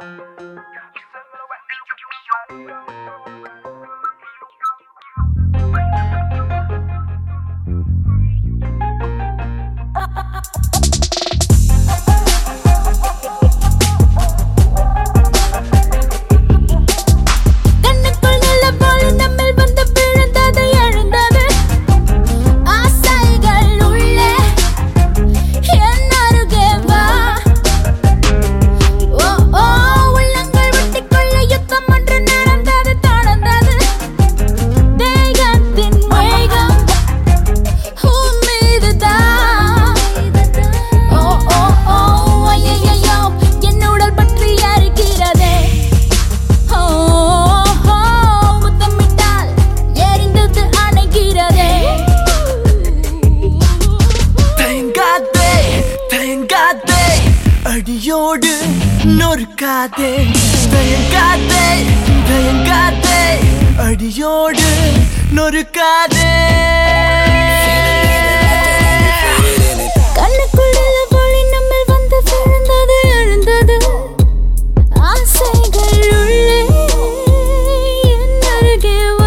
அடியோடு நொறுக்காதே தயங்காதே தயங்காதே அடியோடு நொறுக்காதே கண்ணுக்குள்ள போலி நம்மில் வந்து விழுந்தது எழுந்தது ஆசைகள் உள்ளே என் அருகே வா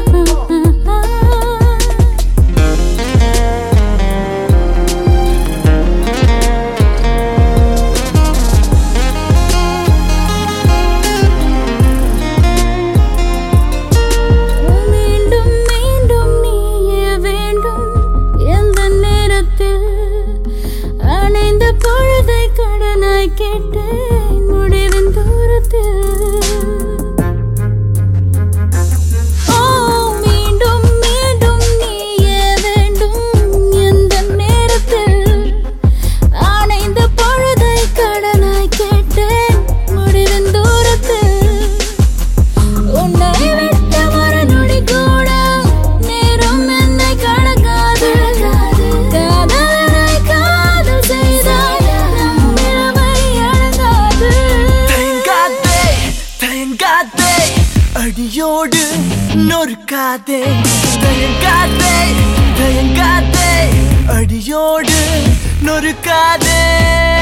அணைந்த பொழுதை கடனாய் கேட்டேன் முடிவின் தூரத்தில் மீண்டும் மீண்டும் நீயே வேண்டும் எந்த நேரத்தில் அணைந்த பொழுதை கடனாய் கேட்டேன் முடிவின் தூரத்தில் உன்னை விட்ட ஒரு நொடி கூட நேரம் என்னை கடக்காது அடியோடு நொறுக்காதே தயங்காதே தயங்காதே அடியோடு நொறுக்காதே